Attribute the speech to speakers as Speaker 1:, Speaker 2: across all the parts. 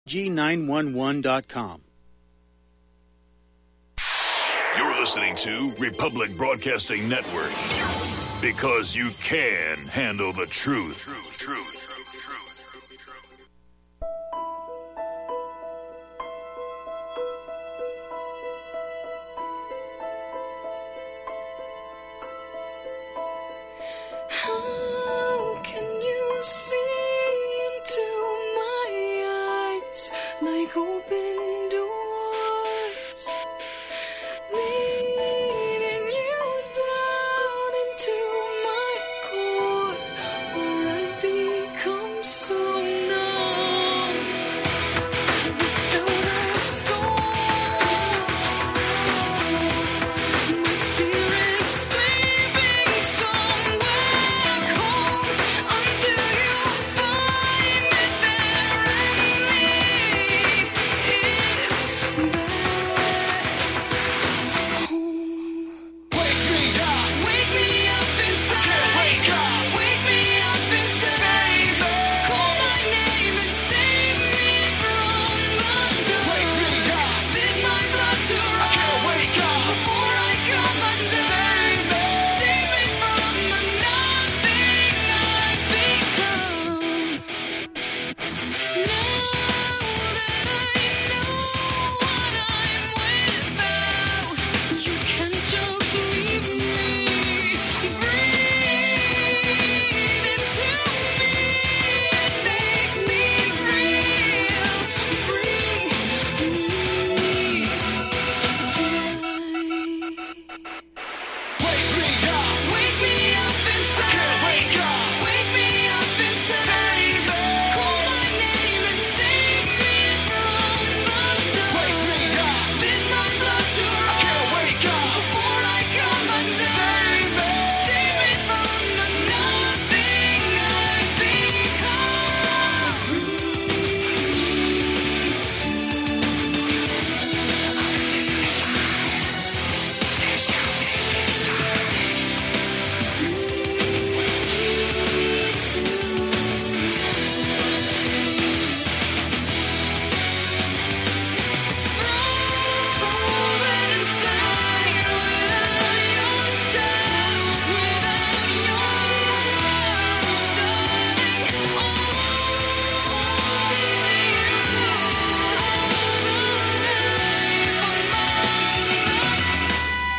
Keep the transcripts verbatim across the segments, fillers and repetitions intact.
Speaker 1: G nine one one dot com.
Speaker 2: You're listening to Republic Broadcasting Network, because you can handle the truth. Truth, truth.
Speaker 3: How can you see into my eyes like open doors, leading you down into my core, where I've become so numb without a soul. My spirit's sleeping somewhere cold until you find it there and lead it back home. Wake me up, wake me up inside. Can't wake up, wake me up inside. Call my name and save me from the dark. Wake me up, bid my blood to run. I can't wake up before I come undone. Save me from the nothing I've become. Now that I know what I'm without, you can't just leave me. Breathe into me, make me real. Bring me tonight. Wake me up, wake me up inside. Can't wake up, wake me up inside. Call my name and save me from the dark. Wake me up, bid my blood to run. I can't wake up before I come undone. Save me from the nothing I've become. Frozen inside without your touch, without your love, darling. Only you hold the life of mine.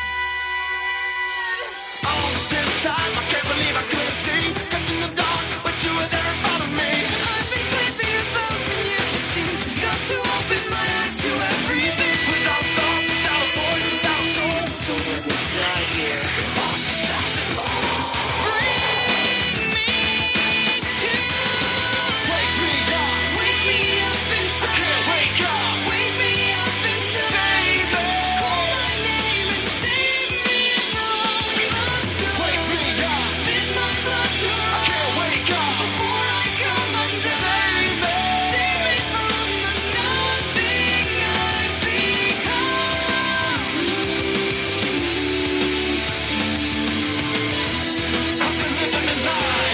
Speaker 4: All this time, I can't believe I couldn't see. Kept in the dark, but you were there in front of me.
Speaker 3: I've been sleeping a thousand years, it seems. Got to open my eyes to everything.
Speaker 4: Without thought, without a voice, without a soul. So let me die here. Lost beside the law.
Speaker 3: Bring me to
Speaker 4: Wake me up,
Speaker 3: wake me up inside.
Speaker 4: can't wake up.
Speaker 3: Wake me up inside. Call my name and save me from the dark.
Speaker 4: Wake me up,
Speaker 3: Bid my blood to run.
Speaker 4: can't wake up
Speaker 3: Before I come undone. Save me from the nothing I've become.
Speaker 4: I've been living a lie.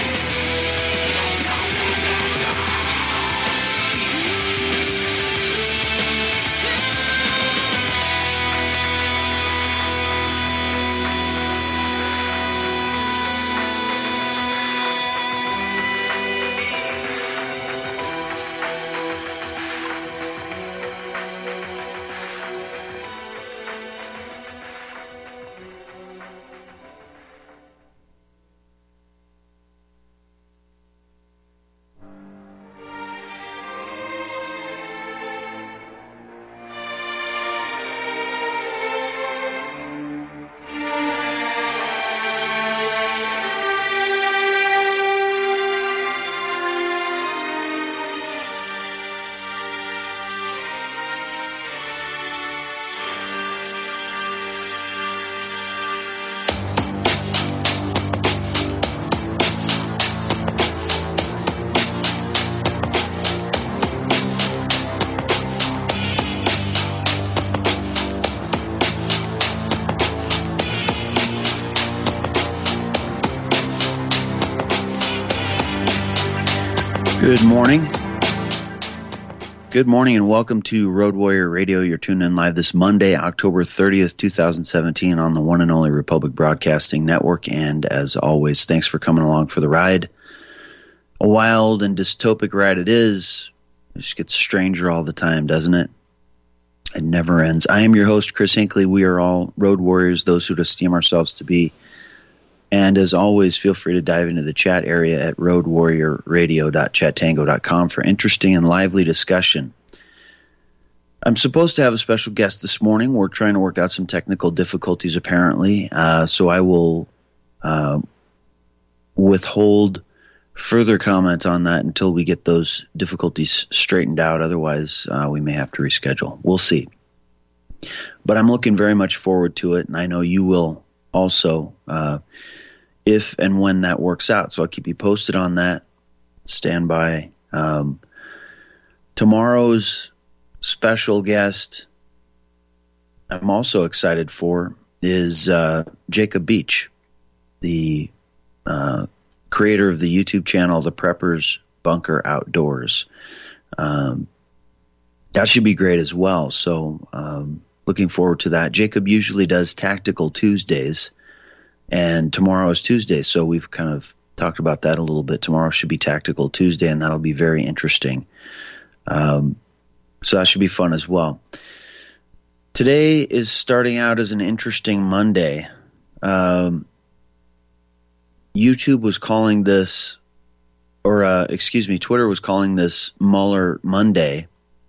Speaker 1: Good morning.
Speaker 5: Good morning and welcome to Road Warrior Radio. You're tuned in live this Monday, October thirtieth, twenty seventeen on the one and only Republic Broadcasting Network. And as always, thanks for coming along for the ride. A wild and dystopic ride it is. It just gets stranger all the time, doesn't it? It never ends. I am your host, Chris Hinckley. We are all road warriors, those who esteem ourselves to be. And as always, feel free to dive into the chat area at road warrior radio dot chat tango dot com for interesting and lively discussion. I'm supposed to have a special guest this morning. We're trying to work out some technical difficulties, apparently, uh, so I will uh, withhold further comment on that until we get those difficulties straightened out. Otherwise, uh, we may have to reschedule. We'll see. But I'm looking very much forward to it, and I know you will also, uh, if and when that works out. So I'll keep you posted on that. Stand by. Um, tomorrow's special guest I'm also excited for is uh, Jacob Beach, the uh, creator of the YouTube channel The Preppers Bunker Outdoors. Um, that should be great as well. So um, looking forward to that. Jacob usually does Tactical Tuesdays, and tomorrow is Tuesday, so we've kind of talked about that a little bit. Tomorrow should be Tactical Tuesday, and that'll be very interesting. Um, so that should be fun as well. Today is starting out as an interesting Monday. Um, YouTube was calling this, or uh, excuse me, Twitter was calling this Mueller Monday.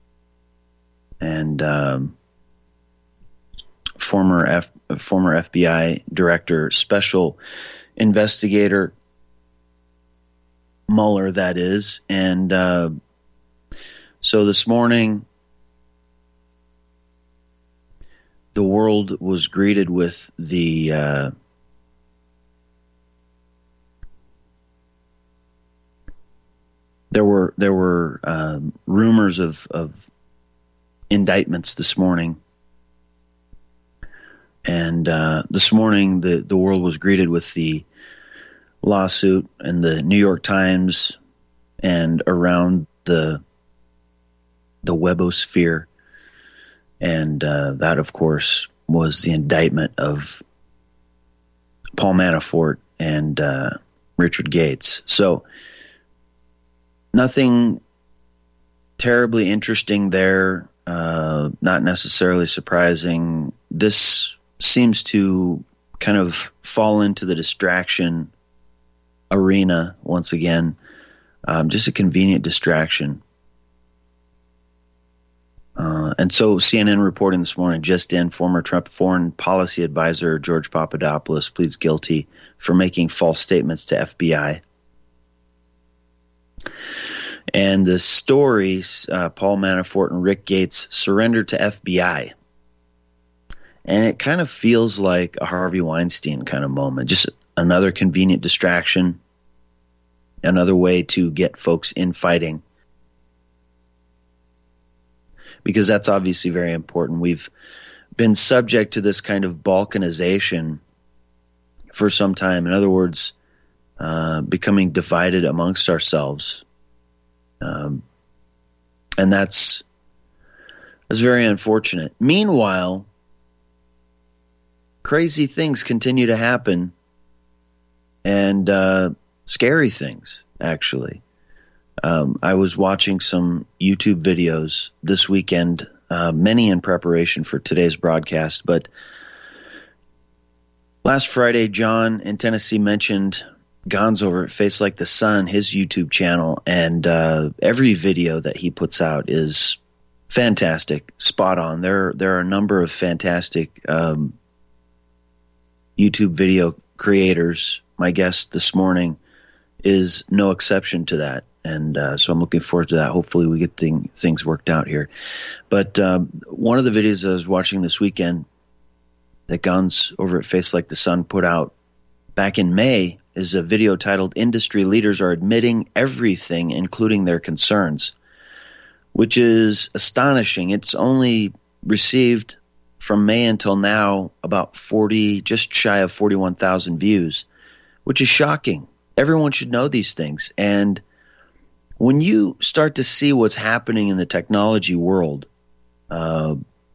Speaker 5: And um, former F, former F B I director, special investigator Mueller, that is. And uh, so this morning, the world was greeted with the uh, there were there were um, rumors of, of indictments this morning, and uh, this morning the the world was greeted with the lawsuit in the New York Times and around the the webosphere. And uh, that, of course, was the indictment of Paul Manafort and uh, Richard Gates. So nothing terribly interesting there, uh, not necessarily surprising. This seems to kind of fall into the distraction arena once again, um, just a convenient distraction. Uh, and so C N N reporting this morning, just in, former Trump foreign policy advisor George Papadopoulos pleads guilty for making false statements to F B I. And the story, uh, Paul Manafort and Rick Gates surrendered to F B I. And it kind of feels like a Harvey Weinstein kind of moment, just another convenient distraction, another way to get folks in fighting. Because that's obviously very important. We've been subject to this kind of balkanization for some time. In other words, uh, becoming divided amongst ourselves. Um, and that's, that's very unfortunate. Meanwhile, crazy things continue to happen, and uh, scary things, actually. Um, I was watching some YouTube videos this weekend, uh, many in preparation for today's broadcast. But last Friday, John in Tennessee mentioned Gonz over at Face Like the Sun, his YouTube channel, and uh, every video that he puts out is fantastic, spot on. There, there are a number of fantastic um, YouTube video creators. My guest this morning is no exception to that. And uh, so I'm looking forward to that. Hopefully we get thing, things worked out here. But um, one of the videos I was watching this weekend that Gonz over at Face Like the Sun put out back in May is a video titled "Industry Leaders Are Admitting Everything, Including Their Concerns," which is astonishing. It's only received from May until now about forty, just shy of forty-one thousand views, which is shocking. Everyone should know these things. And when you start to see what's happening in the technology world, uh,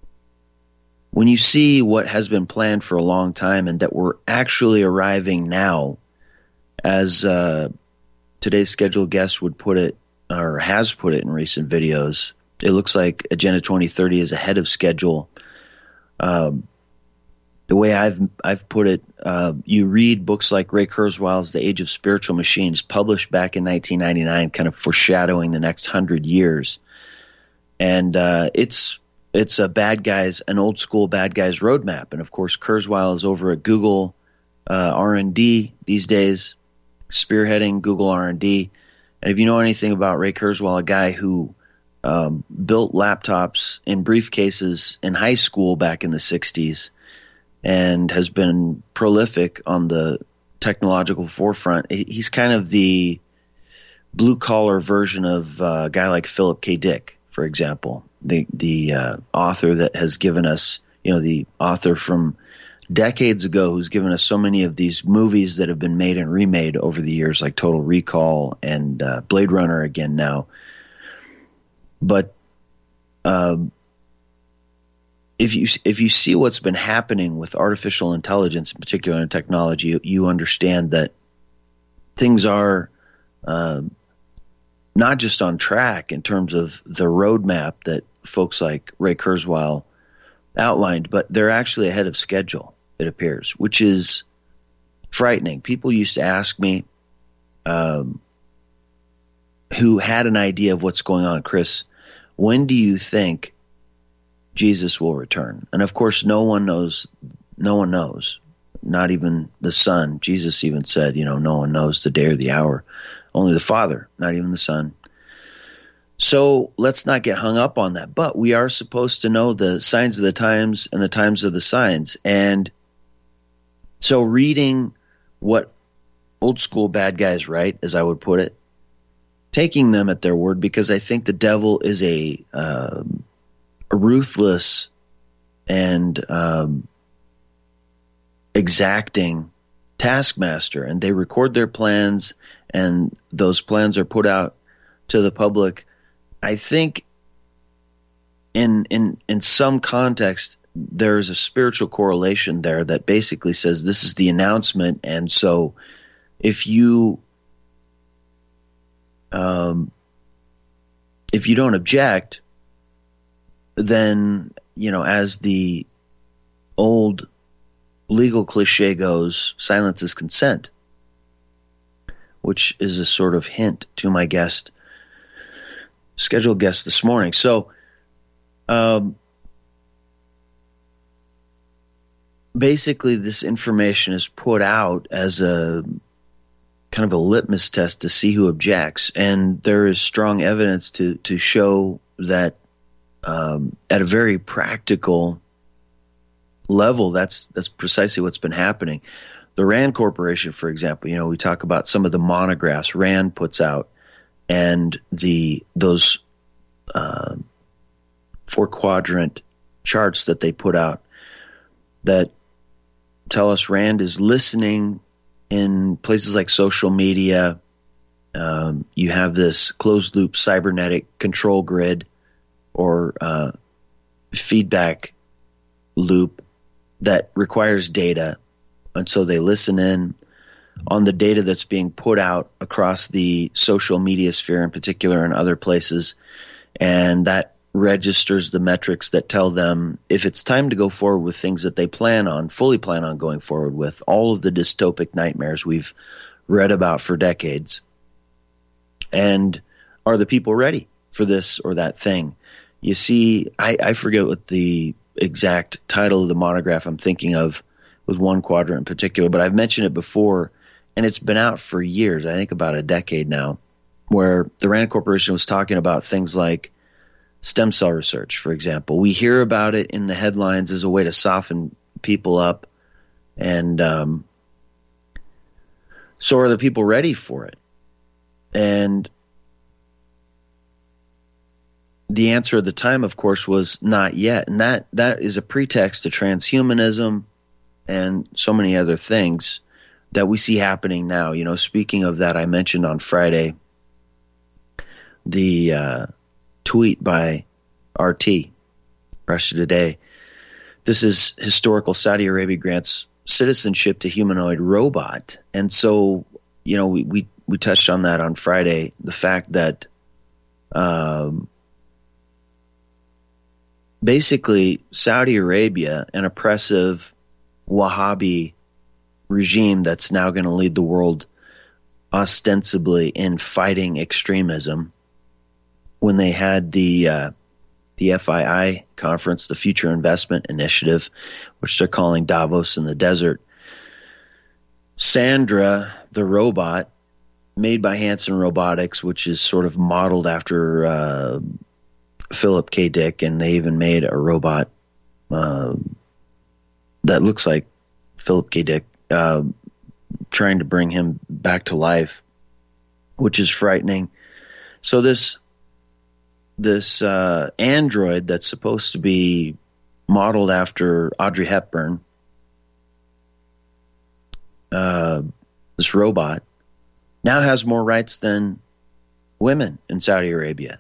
Speaker 5: when you see what has been planned for a long time and that we're actually arriving now, as uh, today's scheduled guest would put it, or has put it in recent videos, it looks like Agenda twenty thirty is ahead of schedule. Um, the way I've I've put it, uh, you read books like Ray Kurzweil's The Age of Spiritual Machines, published back in nineteen ninety-nine, kind of foreshadowing the next hundred years, and uh, it's it's a bad guys, an old school bad guys roadmap. And of course, Kurzweil is over at Google uh, R and D these days, spearheading Google R and D. And if you know anything about Ray Kurzweil, a guy who um, built laptops in briefcases in high school back in the sixties and has been prolific on the technological forefront, he's kind of the blue collar version of uh, a guy like Philip K. Dick, for example. The the uh, author that has given us, you know, the author from decades ago who's given us so many of these movies that have been made and remade over the years, like Total Recall and uh, Blade Runner again now. But um, if you if you see what's been happening with artificial intelligence, in particular in technology, you, you understand that things are um, not just on track in terms of the roadmap that folks like Ray Kurzweil outlined, but they're actually ahead of schedule, it appears, which is frightening. People used to ask me, um, who had an idea of what's going on, Chris, when do you think Jesus will return? And of course, no one knows, no one knows, not even the Son. Jesus even said, you know, no one knows the day or the hour, only the Father, not even the Son. So let's not get hung up on that. But we are supposed to know the signs of the times and the times of the signs. And so reading what old school bad guys write, as I would put it, taking them at their word, because I think the devil is a, um, a ruthless and um, exacting taskmaster. And they record their plans, and those plans are put out to the public. I think in in in some context, there's a spiritual correlation there that basically says this is the announcement. And so if you um, if you don't object, then, you know, as the old legal cliche goes, silence is consent, which is a sort of hint to my guest, scheduled guest this morning. So, um, basically, this information is put out as a kind of a litmus test to see who objects, and there is strong evidence to to show that um, at a very practical level, that's that's precisely what's been happening. The Rand Corporation, for example, you know, we talk about some of the monographs Rand puts out, and the those uh, four quadrant charts that they put out that tell us Rand is listening in places like social media. Um, you have this closed loop cybernetic control grid or uh, feedback loop that requires data. And so they listen in on the data that's being put out across the social media sphere in particular and other places. And that registers the metrics that tell them if it's time to go forward with things that they plan on, fully plan on going forward with, all of the dystopic nightmares we've read about for decades. And are the people ready for this or that thing? You see, I, I forget what the exact title of the monograph I'm thinking of with one quadrant in particular, but I've mentioned it before, and it's been out for years, I think about a decade now, where the Rand Corporation was talking about things like stem cell research, for example. We hear about it in the headlines as a way to soften people up, and um, so are the people ready for it? And the answer at the time, of course, was not yet. And that that is a pretext to transhumanism and so many other things that we see happening now. You know, speaking of that, I mentioned on Friday the uh, tweet by R T, Russia Today. This is historical. Saudi Arabia grants citizenship to humanoid robot. And so, you know, we, we, we touched on that on Friday, the fact that um, basically Saudi Arabia, an oppressive Wahhabi regime that's now going to lead the world ostensibly in fighting extremism, when they had the uh, the F I I conference, the Future Investment Initiative, which they're calling Davos in the Desert, Sandra, the robot, made by Hanson Robotics, which is sort of modeled after uh, Philip K. Dick, and they even made a robot uh, that looks like Philip K. Dick, uh, trying to bring him back to life, which is frightening. So this this uh, android that's supposed to be modeled after Audrey Hepburn, uh, this robot, now has more rights than women in Saudi Arabia.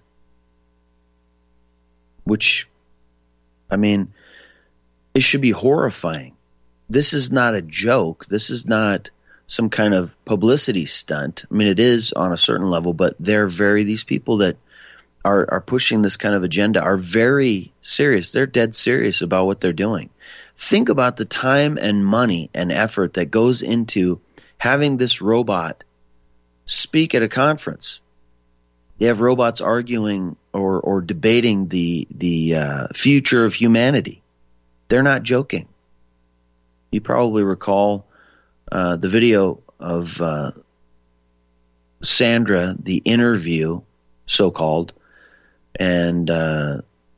Speaker 5: Which, I mean, it should be horrifying. This is not a joke. This is not some kind of publicity stunt. I mean, it is on a certain level, but they're very, these people that are, are pushing this kind of agenda are very serious. They're dead serious about what they're doing. Think about the time and money and effort that goes into having this robot speak at a conference. They have robots arguing or, or debating the, the uh, future of humanity. They're not joking. You probably recall uh, the video of uh, Sandra, the interview, so-called, and uh,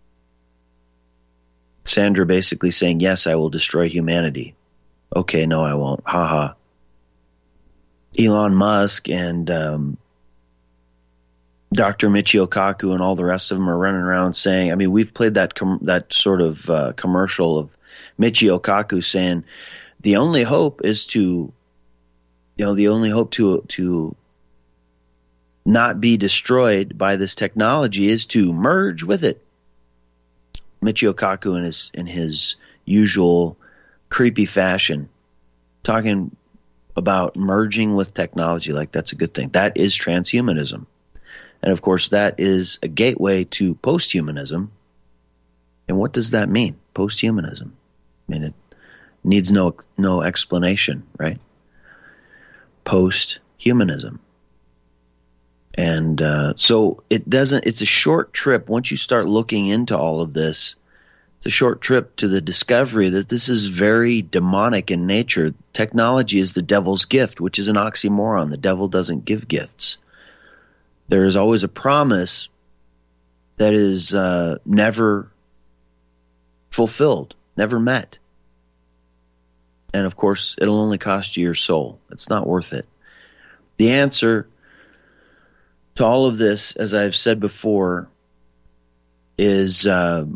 Speaker 5: Sandra basically saying, yes, I will destroy humanity. Okay, no, I won't. Ha ha. Elon Musk and um, Doctor Michio Kaku and all the rest of them are running around saying, I mean, we've played that com- that sort of uh, commercial of Michio Kaku saying the only hope is to, you know, the only hope to to not be destroyed by this technology is to merge with it. Michio Kaku in his in his usual creepy fashion, talking about merging with technology like that's a good thing. That is transhumanism. And of course, that is a gateway to posthumanism. And what does that mean, posthumanism? I mean, it needs no no explanation, right? Posthumanism. And uh, so it doesn't, it's a short trip. Once you start looking into all of this, it's a short trip to the discovery that this is very demonic in nature. Technology is the devil's gift, which is an oxymoron. The devil doesn't give gifts. There is always a promise that is uh, never fulfilled, never met. And of course, it'll only cost you your soul. It's not worth it. The answer to all of this, as I've said before, is uh,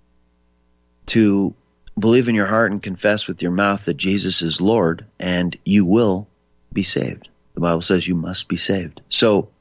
Speaker 5: to believe in your heart and confess with your mouth that Jesus is Lord, and you will be saved. The Bible says you must be saved. So,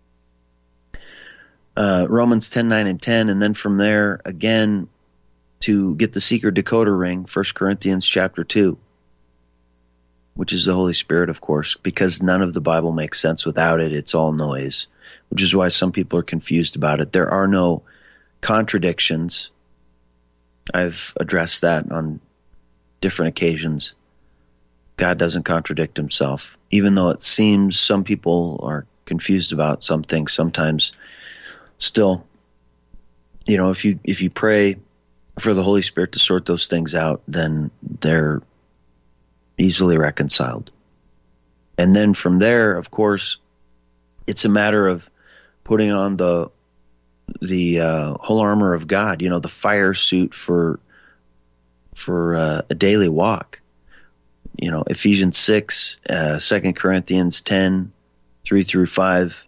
Speaker 5: uh, Romans ten, nine, and ten, and then from there, again, to get the secret decoder ring, First Corinthians chapter two, which is the Holy Spirit, of course, because none of the Bible makes sense without it. It's all noise, which is why some people are confused about it. There are no contradictions. I've addressed that on different occasions. God doesn't contradict himself, even though it seems some people are confused about some things sometimes. Still, you know, if you if you pray for the Holy Spirit to sort those things out, then they're easily reconciled. And then from there, of course, it's a matter of putting on the the uh, whole armor of God, you know, the fire suit for for uh, a daily walk. You know, Ephesians six, uh, Second Corinthians ten, three through five.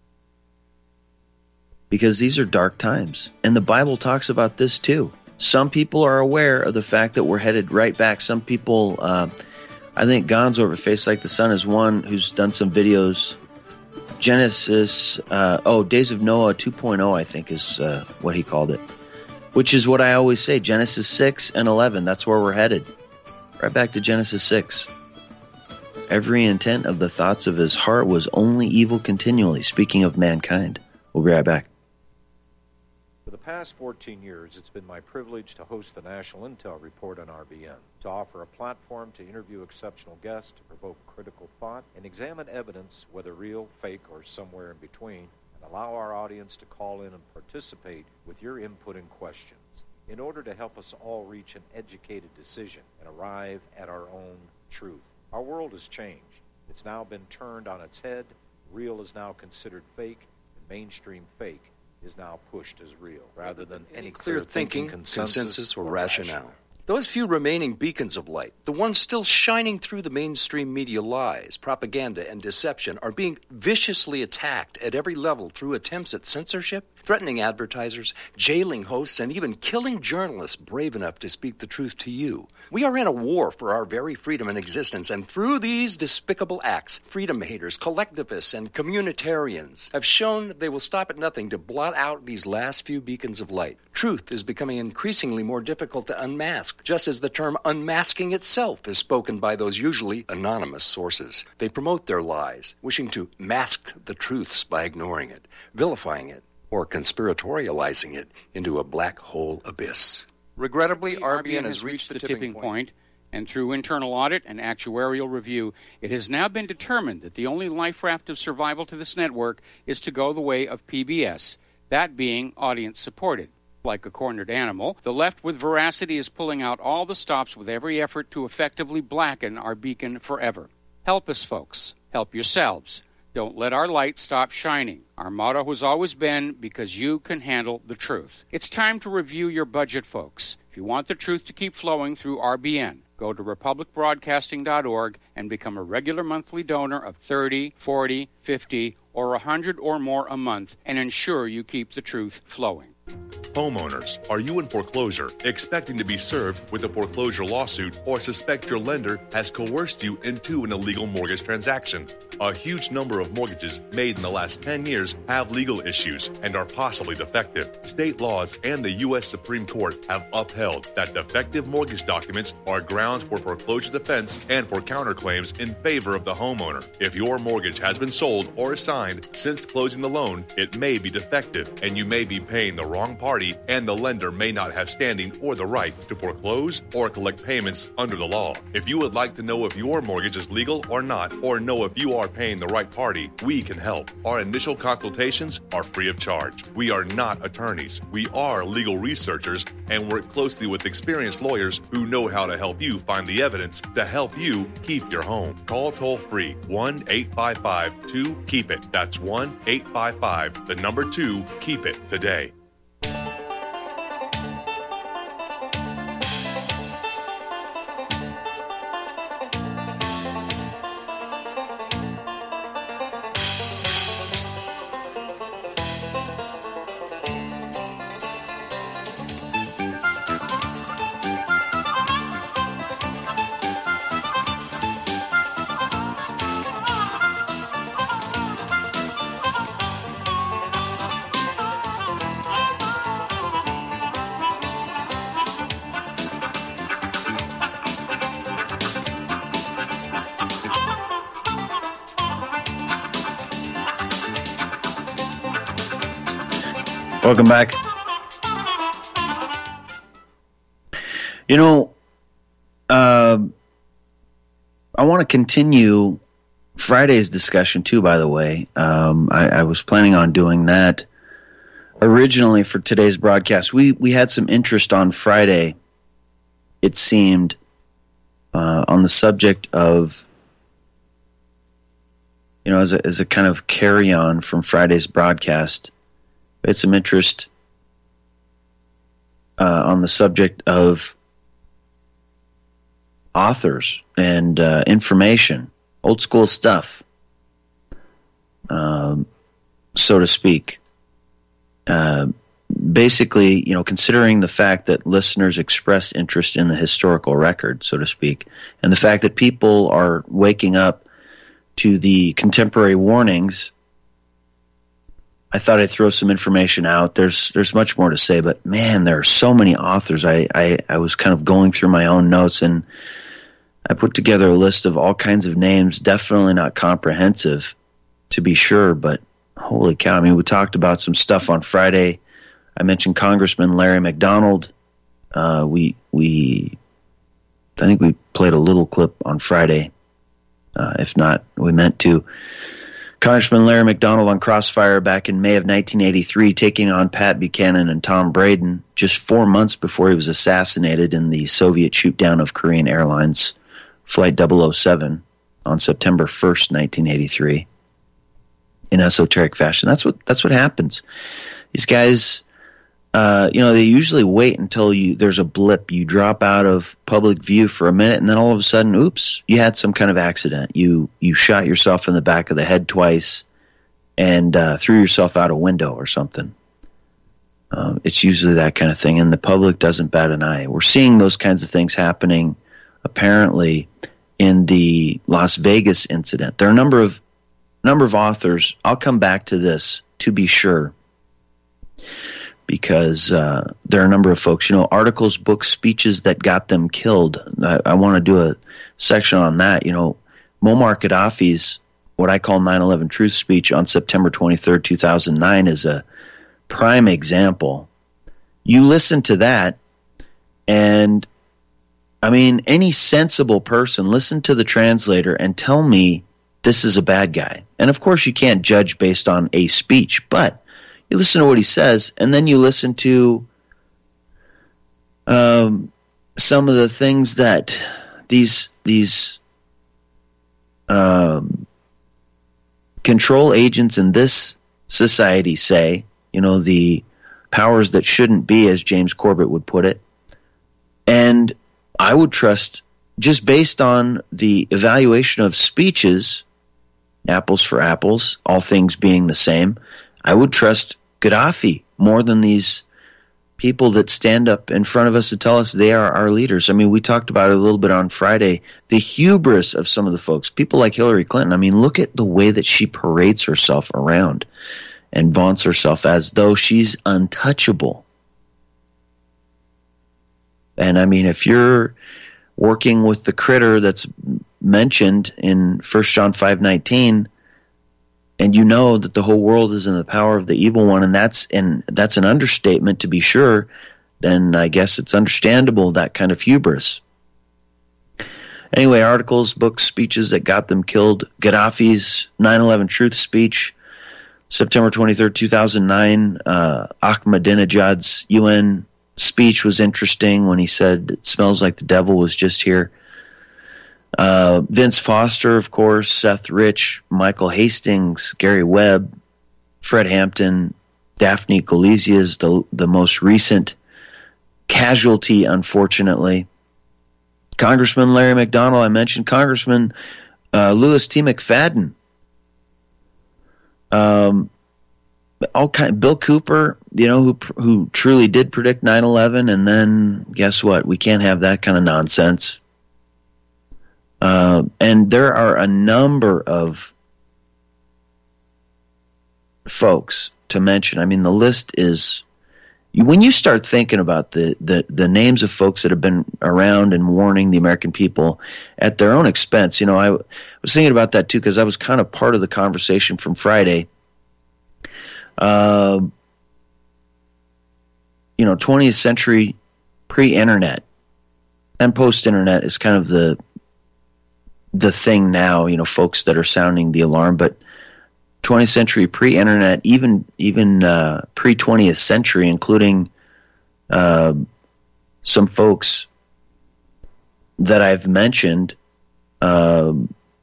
Speaker 5: Because these are dark times. And the Bible talks about this too. Some people are aware of the fact that we're headed right back. Some people, uh, I think Gonzo over Face Like the Sun is one who's done some videos Genesis, uh, oh, Days of Noah two point oh, I think is uh, what he called it, which is what I always say, Genesis six and eleven, that's where we're headed. Right back to Genesis six. Every intent of the thoughts of his heart was only evil continually, speaking of mankind. We'll be right back.
Speaker 6: For the past fourteen years, it's been my privilege to host the National Intel Report on R B N, to offer a platform to interview exceptional guests, to provoke critical thought, and examine evidence, whether real, fake, or somewhere in between, and allow our audience to call in and participate with your input and questions in order to help us all reach an educated decision and arrive at our own truth. Our world has changed. It's now been turned on its head. Real is now considered fake, and mainstream fake is now pushed as real, rather than any, any clear, clear thinking, thinking consensus, consensus or, or rationale. rationale.
Speaker 7: Those few remaining beacons of light, the ones still shining through the mainstream media lies, propaganda, and deception, are being viciously attacked at every level through attempts at censorship, threatening advertisers, jailing hosts, and even killing journalists brave enough to speak the truth to you. We are in a war for our very freedom and existence, and through these despicable acts, freedom haters, collectivists, and communitarians have shown they will stop at nothing to blot out these last few beacons of light. Truth is becoming increasingly more difficult to unmask, just as the term unmasking itself is spoken by those usually anonymous sources. They promote their lies, wishing to mask the truths by ignoring it, vilifying it, or conspiratorializing it into a black hole abyss.
Speaker 8: Regrettably, R B N has reached the tipping point, and through internal audit and actuarial review, it has now been determined that the only life raft of survival to this network is to go the way of P B S, that being audience-supported. Like a cornered animal, the left with veracity is pulling out all the stops with every effort to effectively blacken our beacon forever. Help us, folks. Help yourselves. Don't let our light stop shining. Our motto has always been, because you can handle the truth. It's time to review your budget, folks. If you want the truth to keep flowing through R B N, go to republic broadcasting dot org and become a regular monthly donor of thirty, forty, fifty, or one hundred or more a month, and ensure you keep the truth flowing.
Speaker 9: Homeowners, are you in foreclosure, expecting to be served with a foreclosure lawsuit, or suspect your lender has coerced you into an illegal mortgage transaction? A huge number of mortgages made in the last ten years have legal issues and are possibly defective. State laws and the U S Supreme Court have upheld that defective mortgage documents are grounds for foreclosure defense and for counterclaims in favor of the homeowner. If your mortgage has been sold or assigned since closing the loan, it may be defective, and you may be paying the wrong party, and the lender may not have standing or the right to foreclose or collect payments under the law. If you would like to know if your mortgage is legal or not, or know if you are paying the right party, we can help. Our initial consultations are free of charge. We are not attorneys. We are legal researchers and work closely with experienced lawyers who know how to help you find the evidence to help you keep your home. Call toll free one eight five five two keep it. That's one eight five five, the number two, keep it today.
Speaker 5: Welcome back. You know, uh, I want to continue Friday's discussion too, by the way. Um, I, I was planning on doing that originally for today's broadcast. We, we had some interest on Friday, it seemed, uh, on the subject of, you know, as a, as a kind of carry-on from Friday's broadcast. We had some interest uh, on the subject of authors and uh, information, old school stuff, um, so to speak. Uh, basically, you know, considering the fact that listeners express interest in the historical record, so to speak, and the fact that people are waking up to the contemporary warnings I thought I'd throw some information out. There's there's much more to say, but man, there are so many authors. I, I, I was kind of going through my own notes, and I put together a list of all kinds of names, definitely not comprehensive, to be sure, but holy cow. I mean, we talked about some stuff on Friday. I mentioned Congressman Larry McDonald. Uh, we, we, I think we played a little clip on Friday. Uh, if not, we meant to. Congressman Larry McDonald on Crossfire back in May of nineteen eighty-three, taking on Pat Buchanan and Tom Braden just four months before he was assassinated in the Soviet shoot-down of Korean Airlines Flight double oh seven on September first, nineteen eighty-three, in esoteric fashion. That's what that's what happens. These guys, uh, you know, they usually wait until you there's a blip. You drop out of public view for a minute, and then all of a sudden, oops, you had some kind of accident. You you shot yourself in the back of the head twice and uh, threw yourself out a window or something. Uh, it's usually that kind of thing, and the public doesn't bat an eye. We're seeing those kinds of things happening, apparently, in the Las Vegas incident. There are a number of number of authors. I'll come back to this to be sure, because uh, there are a number of folks, you know, articles, books, speeches that got them killed. I, I want to do a section on that. You know, Muammar Gaddafi's what I call nine eleven truth speech on September twenty-third, two thousand nine is a prime example. You listen to that, and I mean, any sensible person, listen to the translator and tell me this is a bad guy. And of course, you can't judge based on a speech, but you listen to what he says, and then you listen to um, some of the things that these these um, control agents in this society say. You know, the powers that shouldn't be, as James Corbett would put it. And I would trust, just based on the evaluation of speeches, apples for apples, all things being the same, I would trust Gaddafi more than these people that stand up in front of us to tell us they are our leaders. I mean, we talked about it a little bit on Friday, the hubris of some of the folks, people like Hillary Clinton. I mean, look at the way that she parades herself around and vaunts herself as though she's untouchable. And I mean, if you're working with the critter that's mentioned in First John five nineteen, and you know that the whole world is in the power of the evil one, and that's and that's an understatement to be sure, then I guess it's understandable, that kind of hubris. Anyway, articles, books, speeches that got them killed. Gaddafi's nine eleven truth speech, September twenty-third, two thousand nine, uh, Ahmadinejad's U N speech was interesting when he said, "It smells like the devil was just here." Uh, Vince Foster, of course, Seth Rich, Michael Hastings, Gary Webb, Fred Hampton, Daphne Galizia is the, the most recent casualty, unfortunately. Congressman Larry McDonald, I mentioned Congressman uh, Louis T. McFadden. Um, all kind, Bill Cooper, you know, who who truly did predict nine eleven, and then guess what? We can't have that kind of nonsense. Uh, and there are a number of folks to mention. I mean, the list is, when you start thinking about the, the, the names of folks that have been around and warning the American people at their own expense. You know, I was thinking about that too, because I was kind of part of the conversation from Friday. Uh, you know, twentieth century pre-internet and post-internet is kind of the the thing now, you know, folks that are sounding the alarm, but twentieth century pre-internet, even even uh, pre-twentieth century, including uh, some folks that I've mentioned, uh,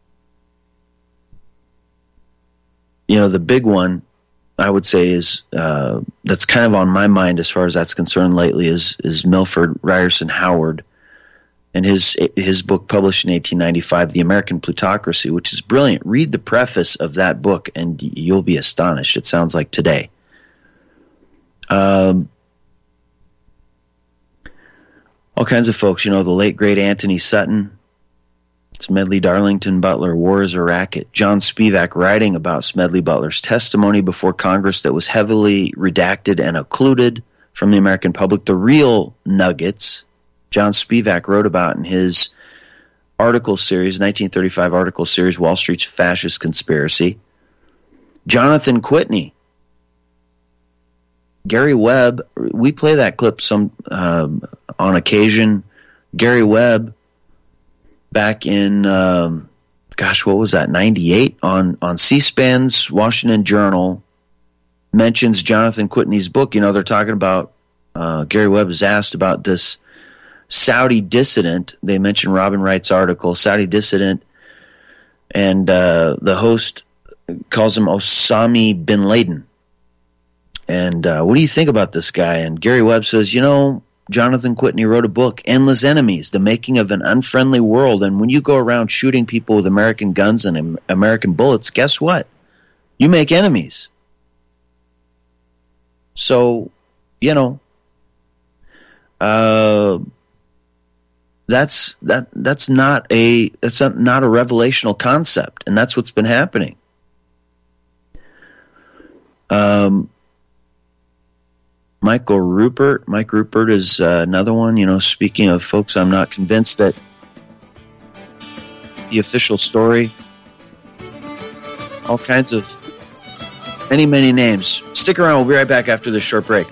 Speaker 5: you know, the big one I would say is uh, that's kind of on my mind as far as that's concerned lately is is Milford Ryerson Howard. And his his book published in eighteen ninety-five, The American Plutocracy, which is brilliant. Read the preface of that book, and you'll be astonished. It sounds like today. Um, all kinds of folks, you know, the late, great Anthony Sutton, Smedley Darlington Butler, War is a Racket. John Spivak writing about Smedley Butler's testimony before Congress that was heavily redacted and occluded from the American public. The real nuggets John Spivak wrote about in his article series, nineteen thirty-five article series, Wall Street's Fascist Conspiracy. Jonathan Whitney. Gary Webb, we play that clip some um, on occasion. Gary Webb, back in, um, gosh, what was that, ninety-eight, on, on C-SPAN's Washington Journal, mentions Jonathan Whitney's book. You know, they're talking about, uh, Gary Webb is asked about this Saudi dissident. They mentioned Robin Wright's article, Saudi dissident, and uh, the host calls him Osama bin Laden. And uh, what do you think about this guy? And Gary Webb says, you know, Jonathan Whitney wrote a book, Endless Enemies, The Making of an Unfriendly World. And when you go around shooting people with American guns and American bullets, guess what? You make enemies. So, you know, uh, that's that that's not a that's a, not a revelational concept, and that's what's been happening. Um. Michael Rupert. Mike Rupert is uh, another one. You know, speaking of folks, I'm not convinced that the official story, all kinds of, many, many names. Stick around. We'll be right back after this short break.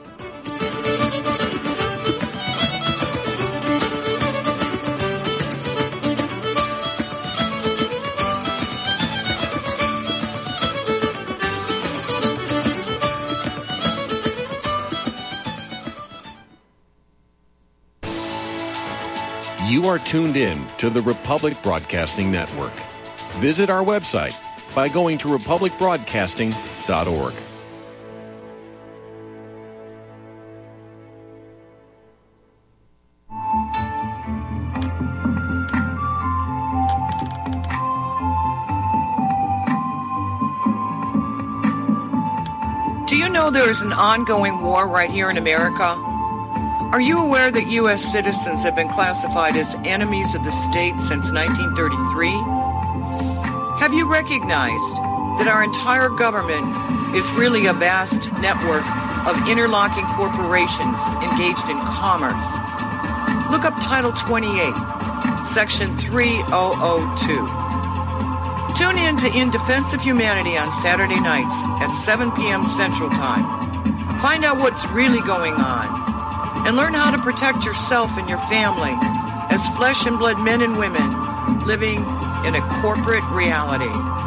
Speaker 10: You are tuned in to the Republic Broadcasting Network. Visit our website by going to republic broadcasting dot org.
Speaker 11: Do you know there is an ongoing war right here in America? Are you aware that U S citizens have been classified as enemies of the state since nineteen thirty-three? Have you recognized that our entire government is really a vast network of interlocking corporations engaged in commerce? Look up Title twenty-eight, Section three thousand two. Tune in to In Defense of Humanity on Saturday nights at seven p.m. Central Time. Find out what's really going on and learn how to protect yourself and your family as flesh and blood men and women living in a corporate reality.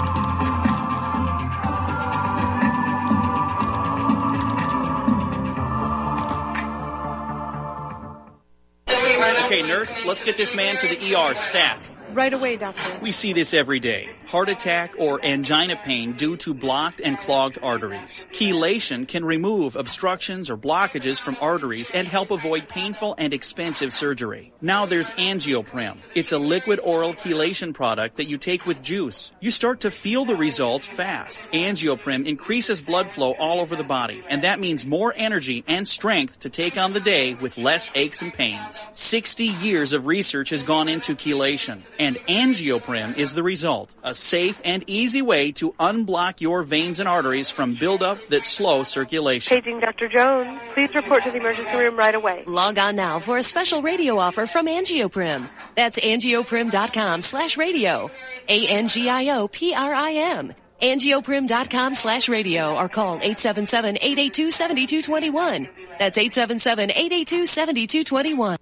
Speaker 1: Okay, nurse, let's get this man to the E R stat.
Speaker 12: Right away, doctor.
Speaker 1: We see this every day. Heart attack or angina pain due to blocked and clogged arteries. Chelation can remove obstructions or blockages from arteries and help avoid painful and expensive surgery. Now there's Angioprim. It's a liquid oral chelation product that you take with juice. You start to feel the results fast. Angioprim increases blood flow all over the body, and that means more energy and strength to take on the day with less aches and pains. sixty years of research has gone into chelation, and Angioprim is the result. A safe and easy way to unblock your veins and arteries from buildup that slow circulation.
Speaker 13: Paging Doctor Jones. Please report to the emergency room right away.
Speaker 14: Log on now for a special radio offer from Angioprim. That's angioprim.com slash radio. A N G I O P R I M. angioprim.com slash radio or call eight seven seven, eight eight two, seven two two one. That's eight seven seven, eight eight two, seven two two one.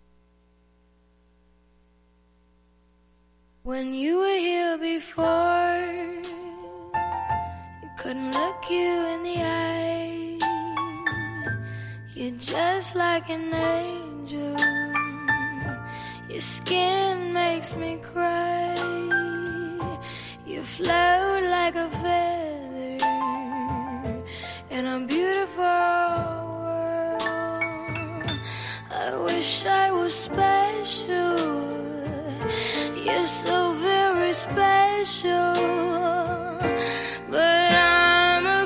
Speaker 3: When you were here before, you couldn't look you in the eye. You're just like an angel. Your skin makes me cry. You float like a feather in a beautiful world. I wish I was special. You're so very special, but I'm a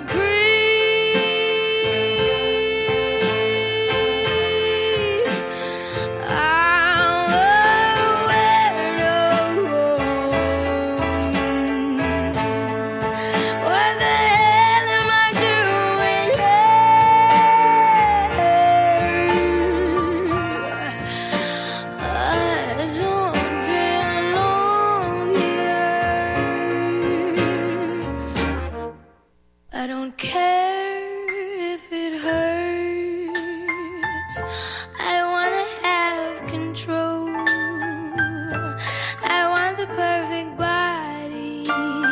Speaker 3: creep. I'm a weirdo. I wanna have control. I want the perfect body.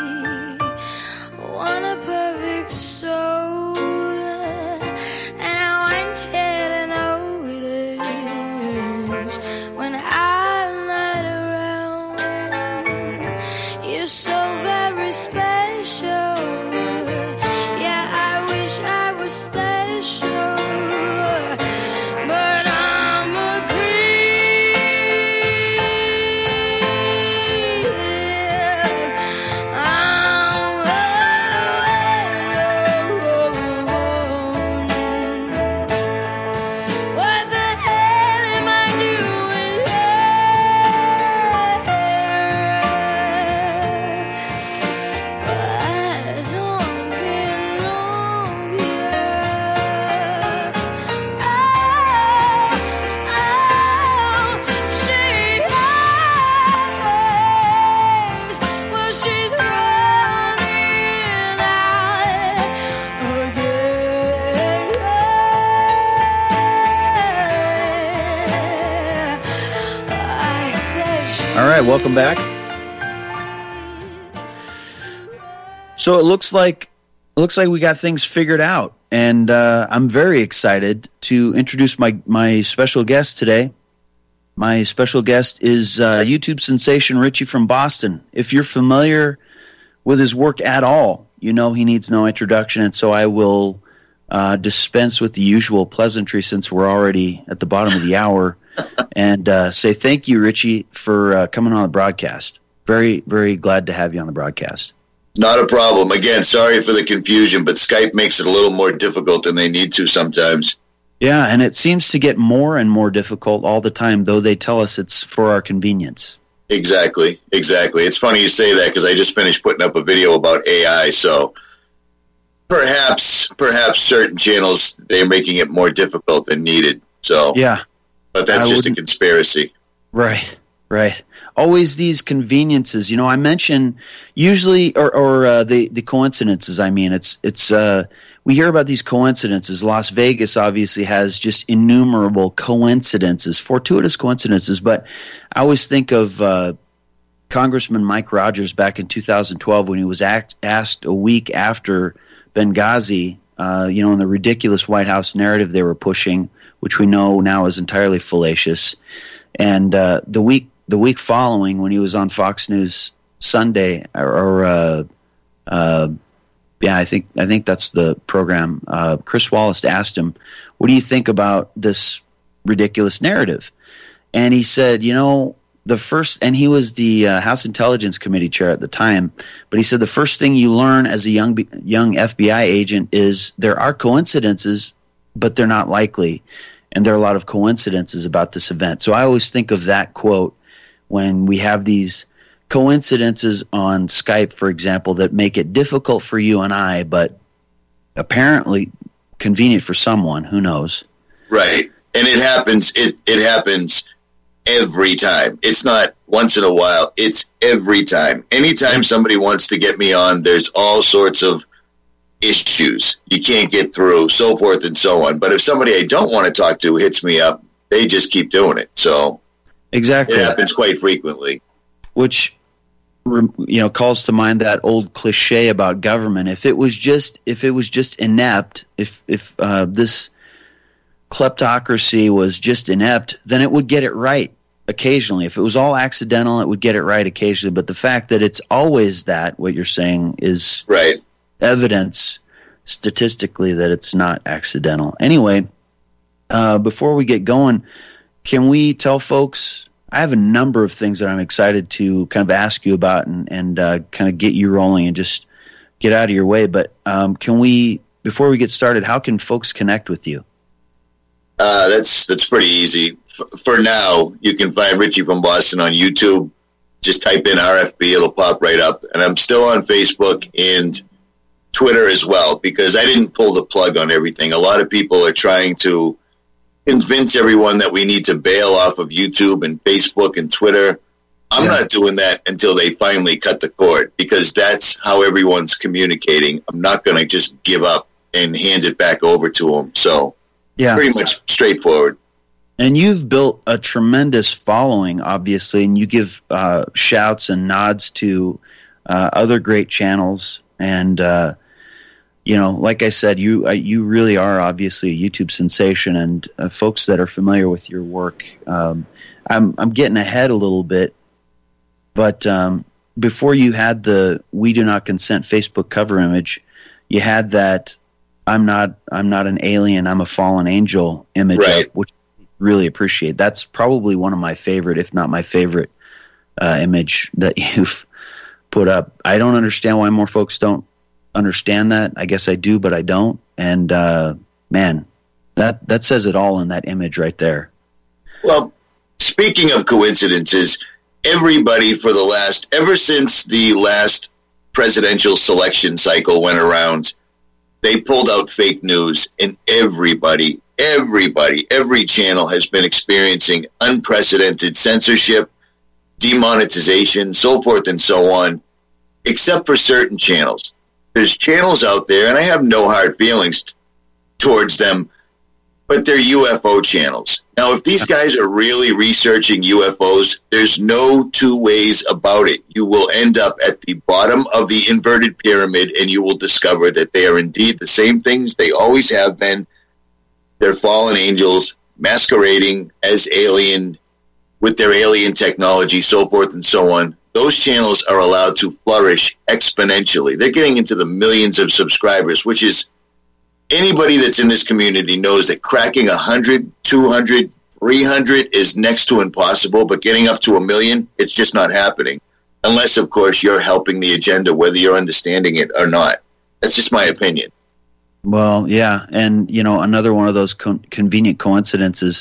Speaker 3: Want a perfect soul. And I want you to notice when I'm not around. You're so very special. Yeah, I wish I was special. But I'm a creep. I'm alone. What the hell am I doing here? I don't belong here. Oh, oh, she knows. Well, she's running out again. I said she
Speaker 5: All right, welcome back. So it looks like it looks like we got things figured out, and uh, I'm very excited to introduce my my special guest today. My special guest is uh, YouTube sensation Richie from Boston. If you're familiar with his work at all, you know he needs no introduction, and so I will uh, dispense with the usual pleasantry since we're already at the bottom of the hour, and uh, say thank you, Richie, for uh, coming on the broadcast. Very, very glad to have you on the broadcast.
Speaker 12: Not a problem. Again, sorry for the confusion, but Skype makes it a little more difficult than they need to sometimes.
Speaker 5: Yeah, and it seems to get more and more difficult all the time, though they tell us it's for our convenience.
Speaker 12: Exactly, exactly. It's funny you say that because I just finished putting up a video about A I, so perhaps perhaps certain channels, they're making it more difficult than needed. So
Speaker 5: Yeah,
Speaker 12: But that's
Speaker 5: I
Speaker 12: just a
Speaker 5: wouldn't-
Speaker 12: conspiracy.
Speaker 5: right, right. Always these conveniences. You know, I mention usually, or, or uh, the the coincidences. I mean, it's it's. Uh, we hear about these coincidences. Las Vegas obviously has just innumerable coincidences, fortuitous coincidences. But I always think of uh, Congressman Mike Rogers back in two thousand twelve when he was act, asked a week after Benghazi, uh, you know, in the ridiculous White House narrative they were pushing, which we know now is entirely fallacious. And uh, the week the week following, when he was on Fox News Sunday, or, or uh, uh, yeah, I think I think that's the program. Uh, Chris Wallace asked him, "What do you think about this ridiculous narrative?" And he said, "You know, the first," and he was the uh, House Intelligence Committee chair at the time, but he said the first thing you learn as a young young F B I agent is there are coincidences, but they're not likely, and there are a lot of coincidences about this event. So I always think of that quote when we have these coincidences on Skype, for example, that make it difficult for you and I, but apparently convenient for someone. Who knows?
Speaker 12: Right. And it happens, it, it happens every time. It's not once in a while. It's every time. Anytime somebody wants to get me on, there's all sorts of issues you can't get through, so forth and so on. But if somebody I don't want to talk to hits me up, they just keep doing it. So
Speaker 5: exactly,
Speaker 12: it happens quite frequently.
Speaker 5: Which, you know, calls to mind that old cliche about government. If it was just, if it was just inept, if if uh, this kleptocracy was just inept, then it would get it right occasionally. If it was all accidental, it would get it right occasionally. But the fact that it's always that, what you're saying, is
Speaker 12: right
Speaker 5: evidence statistically that it's not accidental. Anyway, uh, before we get going, can we tell folks? I have a number of things that I'm excited to kind of ask you about and, and uh, kind of get you rolling and just get out of your way. But um, can we, before we get started, how can folks connect with you?
Speaker 12: Uh, that's that's pretty easy. F- for now, you can find Richie from Boston on YouTube. Just type in R F B, it'll pop right up. And I'm still on Facebook and Twitter as well, because I didn't pull the plug on everything. A lot of people are trying to convince everyone that we need to bail off of YouTube and Facebook and Twitter. I'm
Speaker 5: Yeah.
Speaker 12: not doing that until they finally cut the cord, because that's how everyone's communicating. I'm not going to just give up and hand it back over to them. So
Speaker 5: Yeah.
Speaker 12: Pretty much straightforward.
Speaker 5: And you've built a tremendous following, obviously, and you give uh, shouts and nods to uh, other great channels. And, uh, you know, like I said, you uh, you really are obviously a YouTube sensation, and uh, folks that are familiar with your work, um, I'm I'm getting ahead a little bit, but um, before you had the "We Do Not Consent" Facebook cover image, you had that "I'm not I'm not an alien, I'm a fallen angel" image,
Speaker 12: right.
Speaker 5: up, which I really appreciate. That's probably one of my favorite, if not my favorite, uh, image that you've put up. I don't understand why more folks don't understand that. I guess I do, but I don't. And uh, man, that that says it all in that image right there.
Speaker 12: Well, speaking of coincidences, everybody for the last, ever since the last presidential selection cycle went around, they pulled out fake news, and everybody, everybody, every channel has been experiencing unprecedented censorship, demonetization, so forth and so on, except for certain channels. There's channels out there, and I have no hard feelings t- towards them, but they're U F O channels. Now, if these guys are really researching U F Os, there's no two ways about it. You will end up at the bottom of the inverted pyramid, and you will discover that they are indeed the same things they always have been. They're fallen angels masquerading as alien with their alien technology, so forth and so on. Those channels are allowed to flourish exponentially. They're getting into the millions of subscribers, which is, anybody that's in this community knows that cracking one hundred, two hundred, three hundred is next to impossible, but getting up to a million, it's just not happening. Unless, of course, you're helping the agenda, whether you're understanding it or not. That's just my opinion.
Speaker 5: Well, yeah, and, you know, another one of those con- convenient coincidences.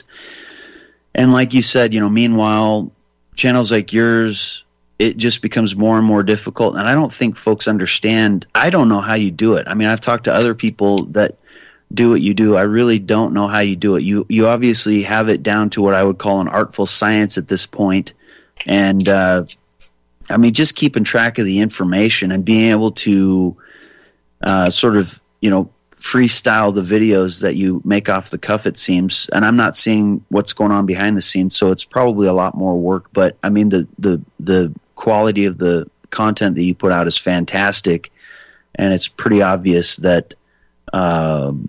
Speaker 5: And like you said, you know, meanwhile, channels like yours, it just becomes more and more difficult. And I don't think folks understand. I don't know how you do it. I mean, I've talked to other people that do what you do. I really don't know how you do it. You you obviously have it down to what I would call an artful science at this point. And, uh, I mean, just keeping track of the information and being able to uh, sort of, you know, freestyle the videos that you make off the cuff, it seems. And I'm not seeing what's going on behind the scenes, so it's probably a lot more work. But, I mean, the the the quality of the content that you put out is fantastic, and it's pretty obvious that, um,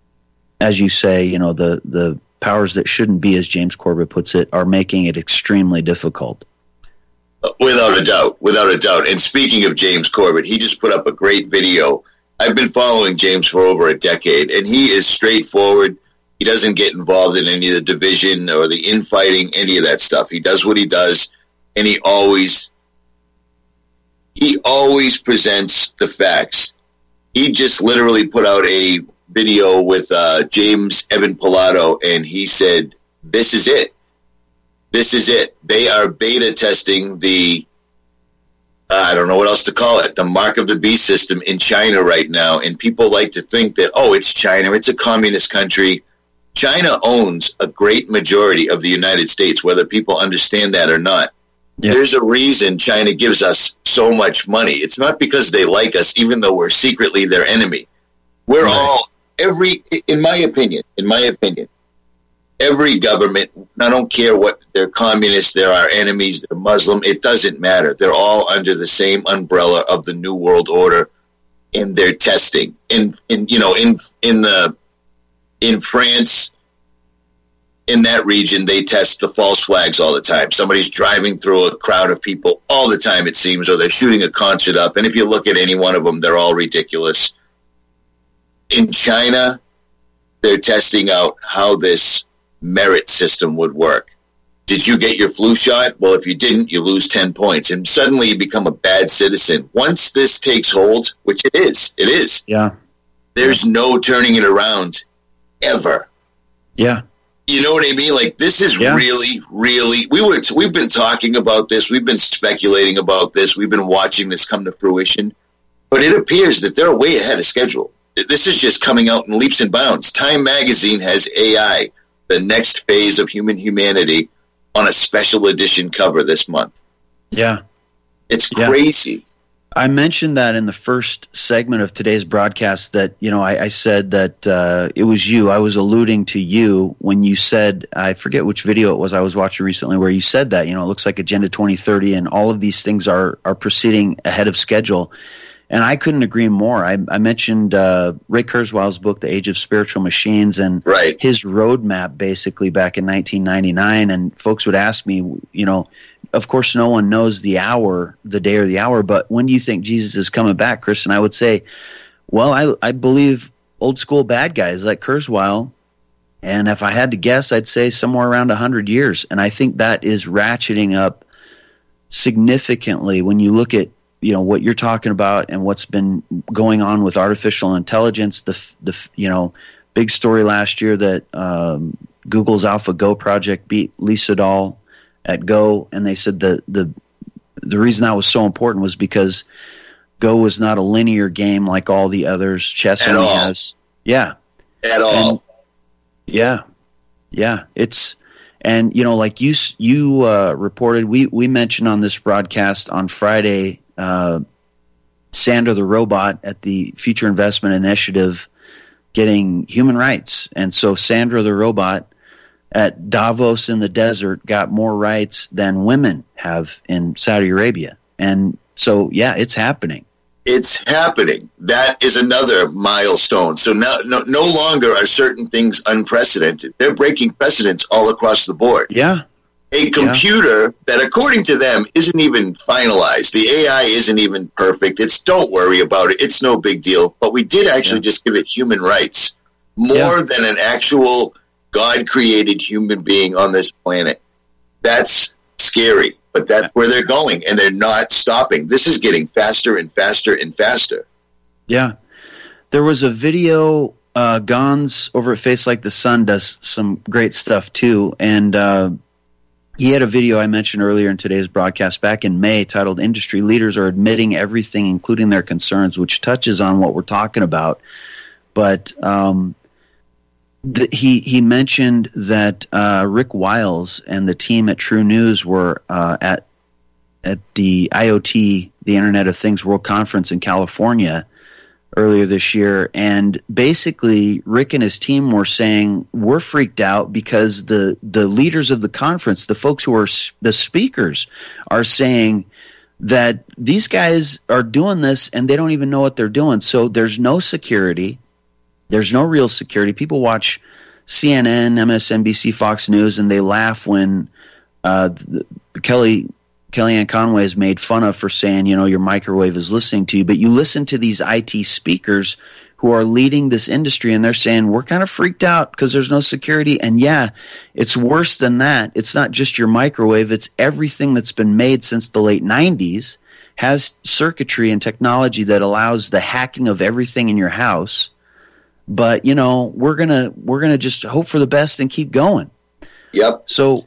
Speaker 5: as you say, you know, the the powers that shouldn't be, as James Corbett puts it, are making it extremely difficult.
Speaker 12: Without a doubt, without a doubt. And speaking of James Corbett, he just put up a great video. I've been following James for over a decade, and he is straightforward. He doesn't get involved in any of the division or the infighting, any of that stuff. He does what he does, and he always he always presents the facts. He just literally put out a video with uh, James Evan Pilato, and he said, this is it. This is it. They are beta testing the, uh, I don't know what else to call it, the Mark of the Beast system in China right now. And people like to think that, oh, it's China, it's a communist country. China owns a great majority of the United States, whether people understand that or not. Yeah. There's a reason China gives us so much money. It's not because they like us, even though we're secretly their enemy. We're right. all, every, in my opinion, in my opinion, every government, I don't care what, they're communists, they're our enemies, they're Muslim, it doesn't matter. They're all under the same umbrella of the New World Order, and they're testing. In, in you know, in in the in France, in that region, they test the false flags all the time. Somebody's driving through a crowd of people all the time, it seems, or they're shooting a concert up. And if you look at any one of them, they're all ridiculous. In China, they're testing out how this merit system would work. Did you get your flu shot? Well, if you didn't, you lose ten points. And suddenly you become a bad citizen. Once this takes hold, which it is, it is.
Speaker 5: Yeah.
Speaker 12: There's no turning it around ever.
Speaker 5: Yeah.
Speaker 12: You know what I mean? Like, this is yeah. really, really, we were, we've been talking about this. We've been speculating about this. We've been watching this come to fruition. But it appears that they're way ahead of schedule. This is just coming out in leaps and bounds. Time Magazine has A I, the next phase of human humanity, on a special edition cover this month.
Speaker 5: Yeah.
Speaker 12: It's
Speaker 5: yeah.
Speaker 12: crazy.
Speaker 5: I mentioned that in the first segment of today's broadcast that, you know, I, I said that uh, it was you. I was alluding to you when you said, I forget which video it was I was watching recently, where you said that, you know, it looks like Agenda twenty thirty and all of these things are, are proceeding ahead of schedule. And I couldn't agree more. I, I mentioned uh, Ray Kurzweil's book, The Age of Spiritual Machines, and
Speaker 12: right.
Speaker 5: his roadmap basically back in nineteen ninety-nine. And folks would ask me, you know, of course, no one knows the hour, the day or the hour, but when do you think Jesus is coming back, Chris? And I would say, well, I, I believe old school bad guys like Kurzweil. And if I had to guess, I'd say somewhere around one hundred years. And I think that is ratcheting up significantly when you look at, you know, what you're talking about and what's been going on with artificial intelligence. The, the you know, big story last year that um, Google's AlphaGo project beat Lee Sedol at Go, and they said the the the reason that was so important was because Go was not a linear game like all the others. Chess
Speaker 12: At
Speaker 5: only
Speaker 12: all.
Speaker 5: has, yeah,
Speaker 12: At all.
Speaker 5: And, yeah, yeah. It's and you know, like you you uh, reported, we we mentioned on this broadcast on Friday, uh, Sandra the robot at the Future Investment Initiative getting human rights, and so Sandra the robot at Davos in the desert got more rights than women have in Saudi Arabia. And so, yeah, it's happening.
Speaker 12: It's happening. That is another milestone. So now, no, no longer are certain things unprecedented. They're breaking precedents all across the board.
Speaker 5: Yeah.
Speaker 12: A computer yeah. that, according to them, isn't even finalized. The A I isn't even perfect. It's don't worry about it. It's no big deal. But we did actually yeah. just give it human rights. More yeah. than an actual God-created human being on this planet. That's scary, but that's where they're going, and they're not stopping. This is getting faster and faster and faster.
Speaker 5: Yeah. There was a video, uh, Gons over at Face Like the Sun does some great stuff too, and uh, he had a video I mentioned earlier in today's broadcast back in May titled Industry Leaders Are Admitting Everything, Including Their Concerns, which touches on what we're talking about. But um The, he he mentioned that uh, Rick Wiles and the team at True News were uh, at at the I O T, the Internet of Things World Conference in California earlier this year, and basically Rick and his team were saying we're freaked out because the the leaders of the conference, the folks who are the speakers, are saying that these guys are doing this and they don't even know what they're doing. So there's no security. There's no real security. People watch C N N, M S N B C, Fox News, and they laugh when uh, the, Kelly Kellyanne Conway is made fun of for saying, you know, your microwave is listening to you. But you listen to these I T speakers who are leading this industry, and they're saying, we're kind of freaked out because there's no security. And yeah, it's worse than that. It's not just your microwave. It's everything that's been made since the late nineties has circuitry and technology that allows the hacking of everything in your house. But, you know, we're going to we're gonna just hope for the best and keep going.
Speaker 12: Yep.
Speaker 5: So,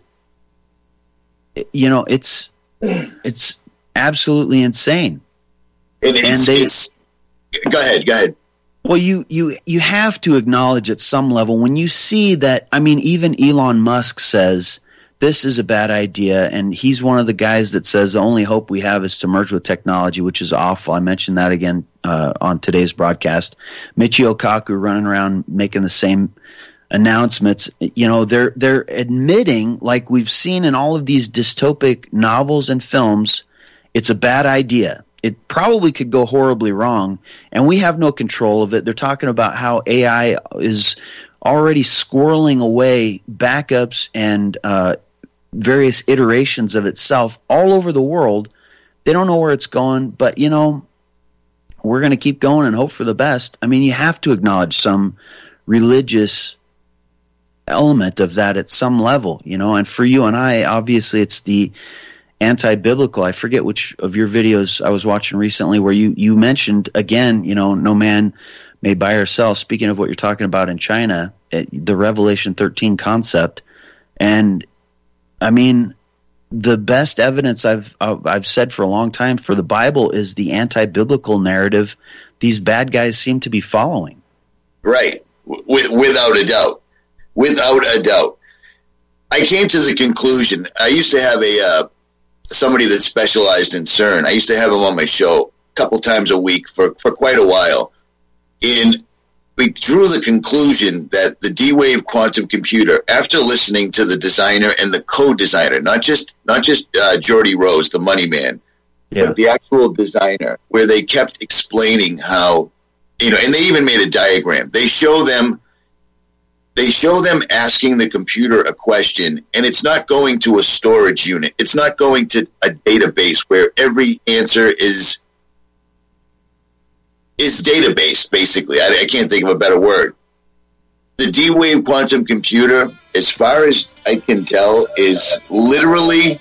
Speaker 5: you know, it's it's absolutely insane.
Speaker 12: And, it's, and they, it's, go ahead, go ahead.
Speaker 5: Well, you, you, you have to acknowledge at some level when you see that, I mean, even Elon Musk says this is a bad idea, and he's one of the guys that says the only hope we have is to merge with technology, which is awful. I mentioned that again uh, on today's broadcast. Michio Kaku running around making the same announcements. You know, they're they're admitting, like we've seen in all of these dystopic novels and films, it's a bad idea. It probably could go horribly wrong, and we have no control of it. They're talking about how A I is already squirreling away backups and uh, various iterations of itself all over the world. They don't know where it's going, but, you know, we're going to keep going and hope for the best. I mean, you have to acknowledge some religious element of that at some level, you know, and for you and I, obviously it's the anti-biblical. I forget which of your videos I was watching recently where you, you mentioned, again, you know, no man may buy or sell, speaking of what you're talking about in China, the Revelation thirteen concept. And I mean, the best evidence I've I've said for a long time for the Bible is the anti-biblical narrative these bad guys seem to be following.
Speaker 12: Right, w- without a doubt, without a doubt. I came to the conclusion. I used to have a uh, somebody that specialized in CERN. I used to have him on my show, couple times a week for, for quite a while. And we drew the conclusion that the D-Wave quantum computer, after listening to the designer and the co-designer, not just not just uh, Geordie Rose, the money man,
Speaker 5: yeah.
Speaker 12: but the actual designer, where they kept explaining how, you know, and they even made a diagram. They show them, they show them asking the computer a question, and it's not going to a storage unit. It's not going to a database where every answer is is database, basically. I, I can't think of a better word. The D-Wave quantum computer, as far as I can tell, is literally...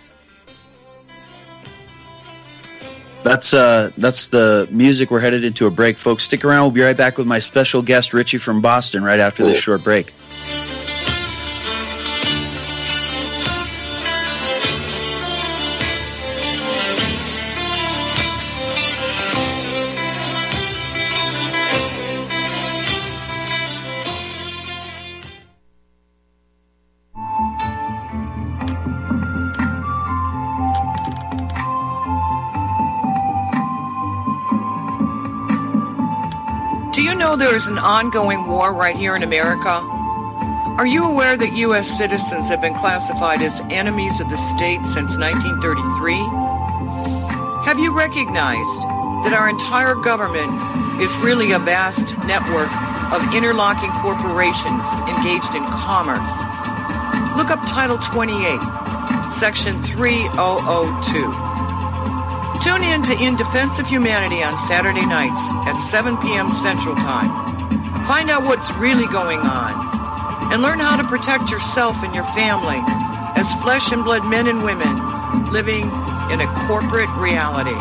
Speaker 5: That's uh, that's the music. We're headed into a break, folks. Stick around. We'll be right back with my special guest, Richie from Boston, right after
Speaker 12: Cool.
Speaker 5: this short break.
Speaker 11: Do you know there is an ongoing war right here in America? Are you aware that U S citizens have been classified as enemies of the state since nineteen thirty-three? Have you recognized that our entire government is really a vast network of interlocking corporations engaged in commerce? Look up Title twenty-eight, Section three thousand two. Tune in to In Defense of Humanity on Saturday nights at seven p.m. Central Time. Find out what's really going on and learn how to protect yourself and your family as flesh and blood men and women living in a corporate reality.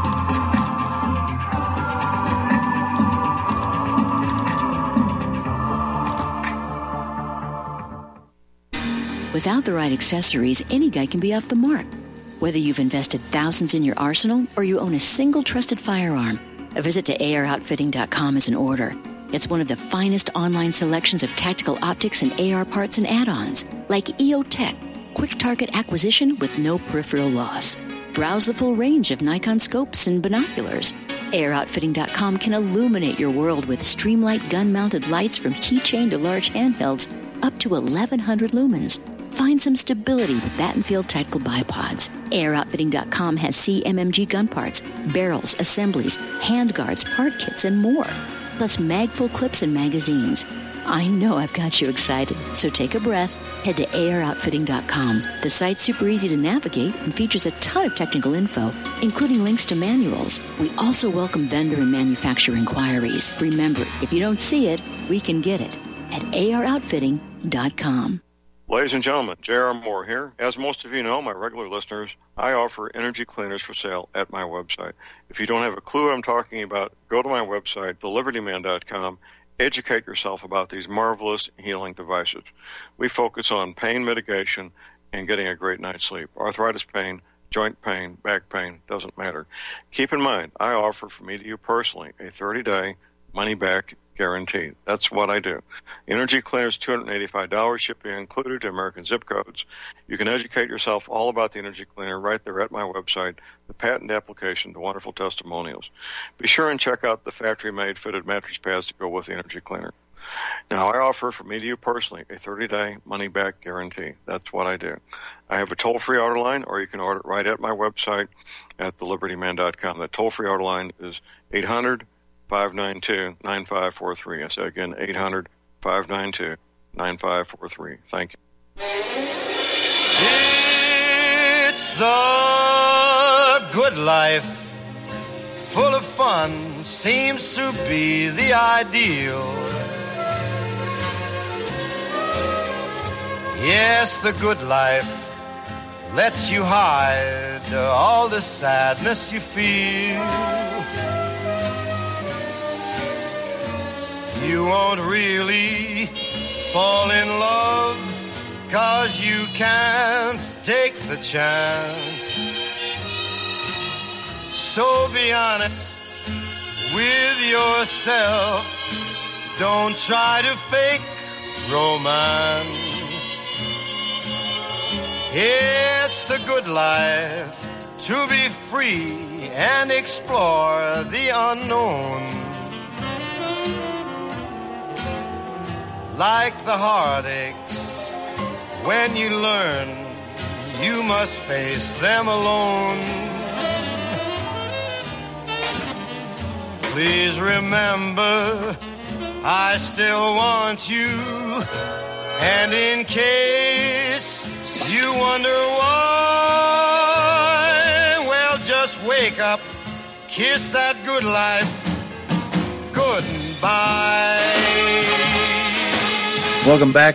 Speaker 15: Without the right accessories, any guy can be off the mark. Whether you've invested thousands in your arsenal or you own a single trusted firearm, a visit to A R outfitting dot com is in order. It's one of the finest online selections of tactical optics and A R parts and add-ons, like E O Tech, quick target acquisition with no peripheral loss. Browse the full range of Nikon scopes and binoculars. A R outfitting dot com can illuminate your world with Streamlight gun-mounted lights from keychain to large handhelds up to eleven hundred lumens. Find some stability with Battenfield Tactical Bipods. A R outfitting dot com has C M M G gun parts, barrels, assemblies, handguards, part kits, and more. Plus magful clips and magazines. I know I've got you excited, so take a breath. Head to A R outfitting dot com. The site's super easy to navigate and features a ton of technical info, including links to manuals. We also welcome vendor and manufacturer inquiries. Remember, if you don't see it, we can get it at A R outfitting dot com.
Speaker 16: Ladies and gentlemen, J R. Moore here. As most of you know, my regular listeners, I offer energy cleaners for sale at my website. If you don't have a clue what I'm talking about, go to my website, the liberty man dot com. Educate yourself about these marvelous healing devices. We focus on pain mitigation and getting a great night's sleep. Arthritis pain, joint pain, back pain, doesn't matter. Keep in mind, I offer from me to you personally a thirty-day money-back guarantee. That's what I do. Energy cleaners, two hundred eighty-five dollars, shipping included to American zip codes. You can educate yourself all about the energy cleaner right there at my website, the patent application, the wonderful testimonials. Be sure and check out the factory-made fitted mattress pads to go with the energy cleaner. Now, I offer from me to you personally a thirty-day money-back guarantee. That's what I do. I have a toll-free order line, or you can order it right at my website at the liberty man dot com. That toll-free order line is eight hundred, five nine two, nine five four three. I say again, eight hundred, five nine two, nine five four three. Thank you.
Speaker 17: It's the good life, full of fun, seems to be the ideal. Yes, the good life lets you hide all the sadness you feel. You won't really fall in love, 'cause you can't take the chance. So be honest with yourself. Don't try to fake romance. It's the good life. to be free and explore the unknown. Like the heartaches, when you learn you must face them alone. Please remember, I still want you. And in case you wonder why, well, just wake up, kiss that good life goodbye.
Speaker 5: Welcome back.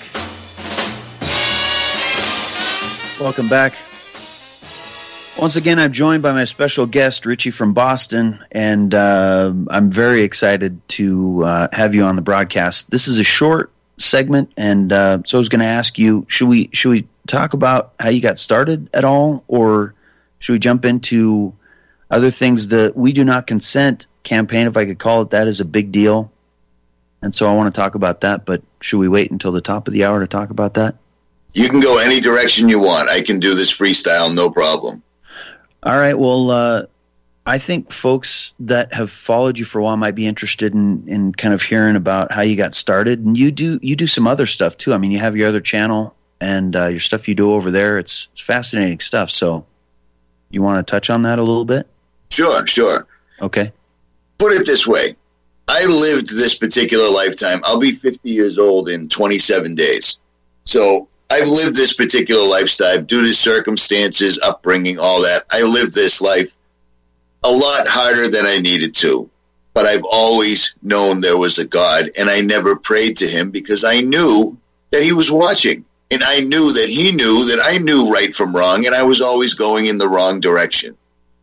Speaker 5: Welcome back. Once again, I'm joined by my special guest, Richie from Boston, and uh, I'm very excited to uh, have you on the broadcast. This is a short segment, and uh, so I was going to ask you, should we should we talk about how you got started at all, or should we jump into other things? The We Do Not Consent campaign, if I could call it that, is a big deal, and so I want to talk about that, but should we wait until the top of the hour to talk about that?
Speaker 12: You can go any direction you want. I can do this freestyle, no problem.
Speaker 5: All right, well, uh, I think folks that have followed you for a while might be interested in, in kind of hearing about how you got started. And you do you do some other stuff, too. I mean, you have your other channel and uh, your stuff you do over there. It's, it's fascinating stuff. So you want to touch on that a little bit?
Speaker 12: Sure, sure.
Speaker 5: Okay.
Speaker 12: Put it this way. I lived this particular lifetime. I'll be fifty years old in twenty-seven days. So I've lived this particular lifestyle due to circumstances, upbringing, all that. I lived this life a lot harder than I needed to. But I've always known there was a God, and I never prayed to him because I knew that he was watching. And I knew that he knew that I knew right from wrong, and I was always going in the wrong direction.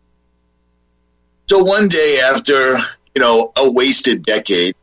Speaker 12: So one day after, you know, a wasted decade,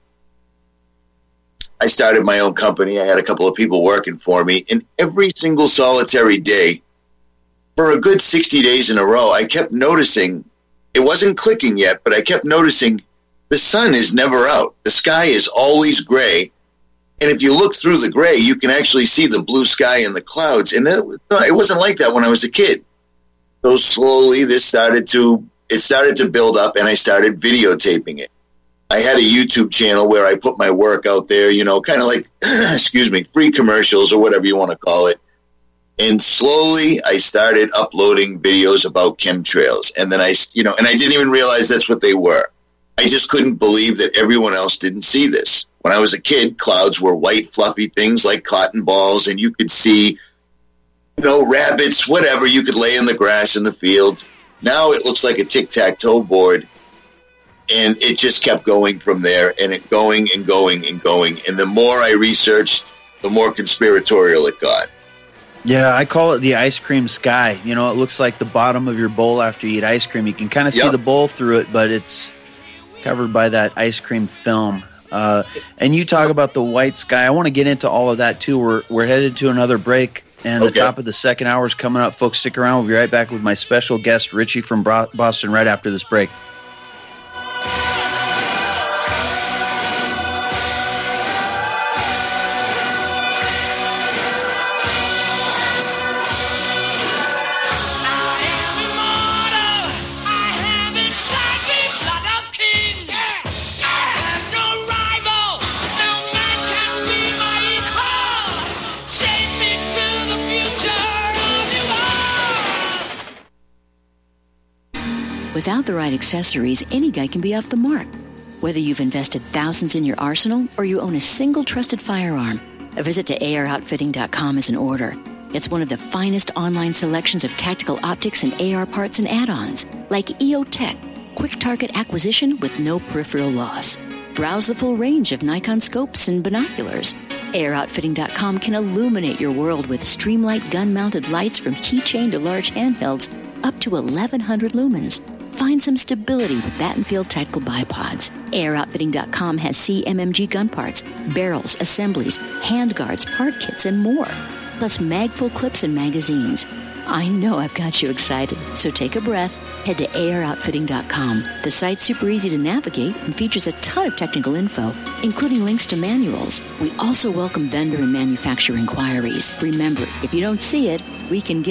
Speaker 12: I started my own company. I had a couple of people working for me. And every single solitary day, for a good sixty days in a row, I kept noticing, it wasn't clicking yet, but I kept noticing the sun is never out. The sky is always gray. And if you look through the gray, you can actually see the blue sky and the clouds. And it, it wasn't like that when I was a kid. So slowly this started to, it started to build up, and I started videotaping it. I had a YouTube channel where I put my work out there, you know, kind of like, excuse me, free commercials or whatever you want to call it. And slowly I started uploading videos about chemtrails. And then I, you know, and I didn't even realize that's what they were. I just couldn't believe that everyone else didn't see this. When I was a kid, clouds were white, fluffy things like cotton balls, and you could see, you know, rabbits, whatever you could lay in the grass in the field. Now it looks like a tic-tac-toe board. And it just kept going from there, and it going and going and going. And the more I researched, the more conspiratorial it got.
Speaker 5: Yeah, I call it the ice cream sky. You know, it looks like the bottom of your bowl after you eat ice cream. You can kind of see
Speaker 12: Yep.
Speaker 5: the bowl through it, but it's covered by that ice cream film. Uh, and you talk about the white sky. I want to get into all of that, too. We're, we're headed to another break, and
Speaker 12: Okay.
Speaker 5: the top of the second hour is coming up. Folks, stick around. We'll be right back with my special guest, Richie from Bro- Boston, right after this break.
Speaker 15: Without the right accessories, any guy can be off the mark. Whether you've invested thousands in your arsenal or you own a single trusted firearm, a visit to A R outfitting dot com is in order. It's one of the finest online selections of tactical optics and A R parts and add-ons, like E O Tech, quick target acquisition with no peripheral loss. Browse the full range of Nikon scopes and binoculars. A R outfitting dot com can illuminate your world with Streamlight gun-mounted lights from keychain to large handhelds up to eleven hundred lumens. Find some stability with Battenfield Tactical Bipods. A R outfitting dot com has C M M G gun parts, barrels, assemblies, handguards, part kits, and more. Plus mag-full clips and magazines. I know I've got you excited, so take a breath. Head to A R outfitting dot com. The site's super easy to navigate and features a ton of technical info, including links to manuals. We also welcome vendor and manufacturer inquiries. Remember, if you don't see it, we can get